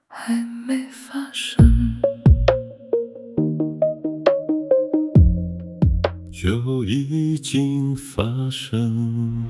还没发生， 就已经发生。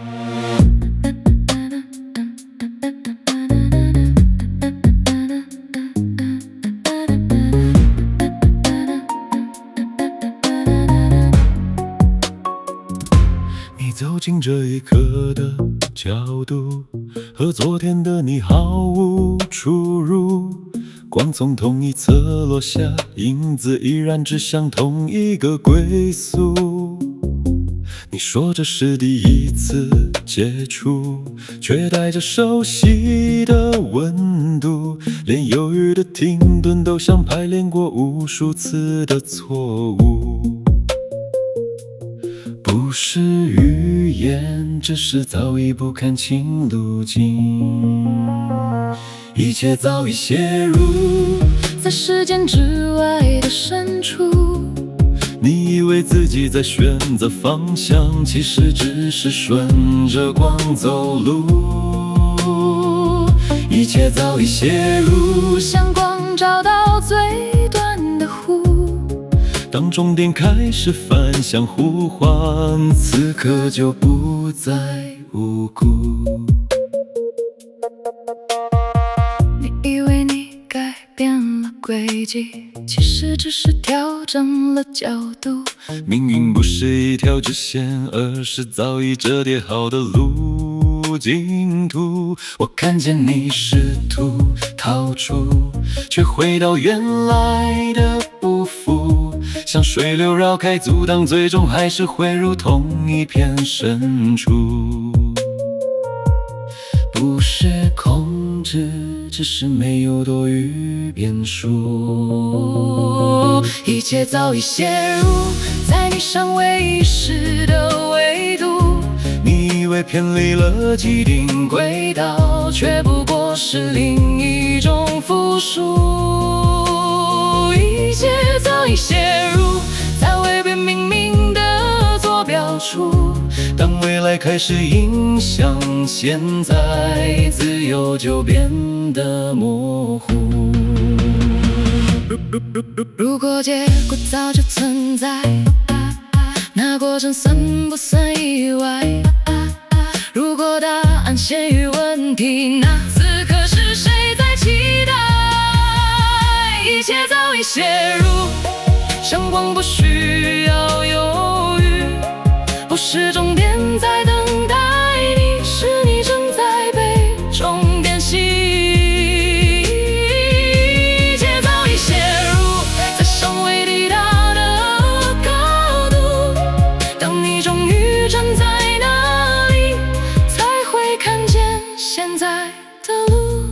你走进这一刻的角度，和昨天的你毫无出入。光从同一侧落下，影子依然指向同一个归宿。你说这是第一次接触，却带着熟悉的温度，连犹豫的停顿都像排练过无数次的错误。不是语言，只是早已不看清路径，一切早已写入在时间之外的深处。 你以为自己在选择方向，其实只是顺着光走路。一切早已写入， 向光找到最短的弧。 当终点开始反向呼唤，此刻就不再无辜。 你以为你改变了轨迹，其实只是调整了角度。 命运不是一条直线，而是早已折叠好的路径图。我看见你试图逃出，却回到原来的步幅，像水流绕开阻挡，最终还是汇入同一片深处。不是控制，只是没有多余变数。 一切早已写入在你尚未意识的维度。 你以为偏离了既定轨道，却不过是另一种复述。 一切早已写入在未被命名的坐标处。 当未来开始影响现在，自由就变得模糊。 如果结果早就存在，那过程算不算意外？如果答案先于问题，那此刻是谁在期待？一切早已写入，向光不需要犹豫，不是终点在等待你，是你正在被终点吸引。一切早已写入在尚未抵达的高度，当你终于站在那里，才会看见现在的路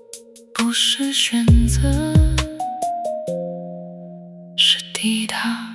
不是选择，是抵达。